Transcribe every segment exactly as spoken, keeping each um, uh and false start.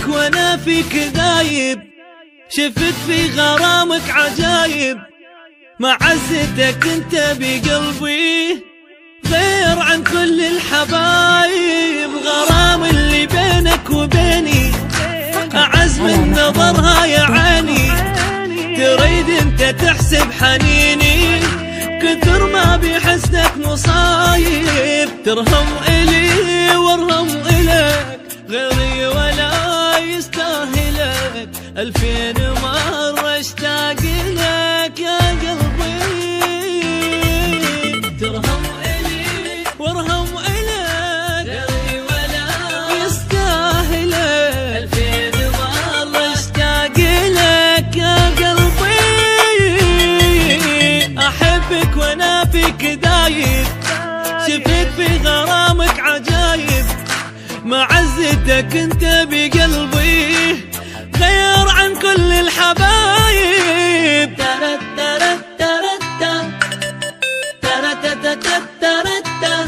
أحبك وأنا فيك ذايب، شفت في غرامك عجايب، معزتك انت بقلبي غير عن كل الحبايب. غرام اللي بينك وبيني أعز من نظرها يا عيني، تريد انت تحسب حنيني كثر ما بحسنك مصايب. ترهم إلي وارهم إلك غيري ولا يستاهلك، ألفين مرة اشتاق لك يا قلبي. ترهم إلي وارهم إلك غيري ولا يستاهلك، ألفين مرة اشتاق لك يا قلبي. أحبك وأنا فيك دايب، شفت في غرامك عجايب، معزتك انت بقلبي غير عن كل الحبايب. ترت ترت ترت ترت ترت ترت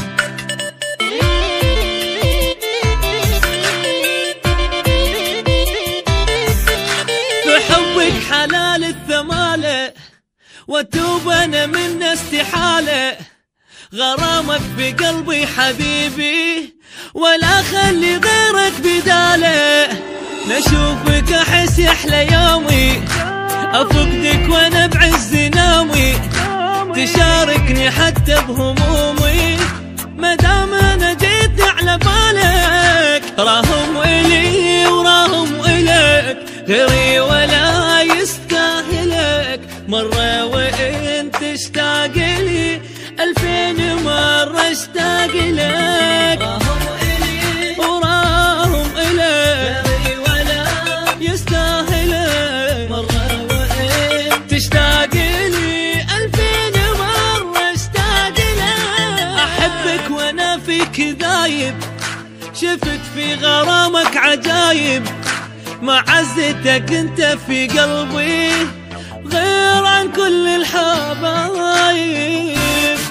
بحبك حلال الثمالة واتوب انا من استحالة، غرامك بقلبي حبيبي ولا خلي غيرك بداله. نشوفك احس يحلى يومي، افقدك وانا بعز نومي، تشاركني حتى بهمومي مدام انا جيت على بالك. راهم الي وراهم الك غيري ولا يستاهلك، مرة وانت تشتاق لي ألفين مرة اشتاق لك. راهم إلي وراهم إلك غيري ولا يستاهلك، مرة وانت تشتاق لي ألفين مرة اشتاق لك. أحبك وأنا فيك ذايب، شفت في غرامك عجايب، معزتك انت في قلبي غير عن كل الحبايب.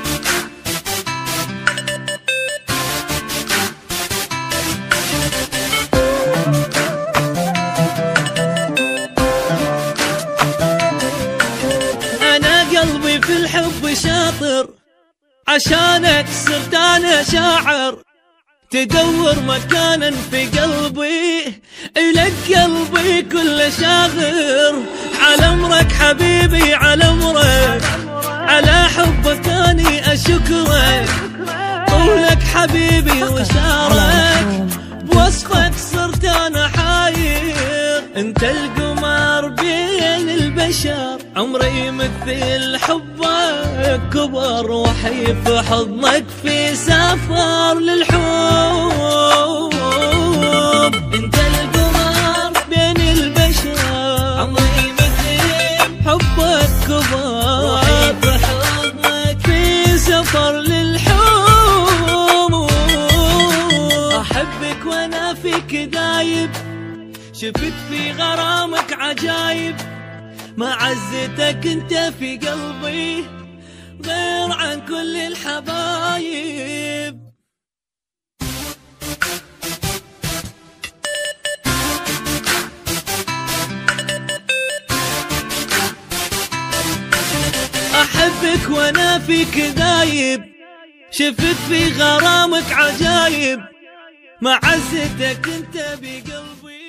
أنا قلبي في الحب شاطر، عشانك صرت أنا شاعر، تدور مكانا في قلبي إلك قلبي كله شاغر. على أمرك حبيبي على أمرك، على حبك أني أشكرك، طولك حبيبي وشارك بوصفك صرت أنا حاير. انت القمر بين البشر، عمري يمثل حبك كبر، وحي في حضنك في سفر للحب. انت القمر بين البشر، عمري يمثل حبك كبر، وحي في حضنك في سفر للحب. احبك وانا فيك دايب، شفت في غرامك عجايب، معزتك انت في قلبي غير عن كل الحبايب. أحبك وأنا فيك ذايب، شفت في غرامك عجايب، معزتك انت بقلبي.